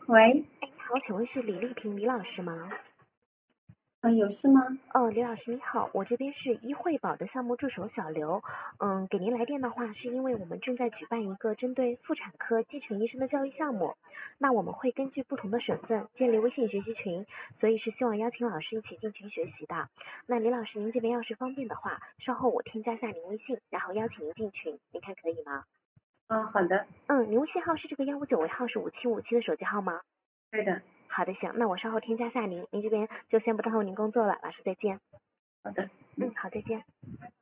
喂， 哎，你好，请问是李丽萍李老师吗？ 有事吗？ 李老师你好，我这边是医惠保的项目助手小刘。给您来电的话，是因为我们正在举办一个针对妇产科基层医生的教育项目。那我们会根据不同的省份建立微信学习群，所以是希望邀请老师一起进群学习的。那李老师您这边要是方便的话，稍后我添加下您微信，然后邀请您进群，您看可以吗？ 好的， 您微信号是这个159尾号是5757的手机号吗？ 对的， 好的，行，那我稍后添加下您，您这边就先不耽误您工作了，老师再见。 好的， 好，再见。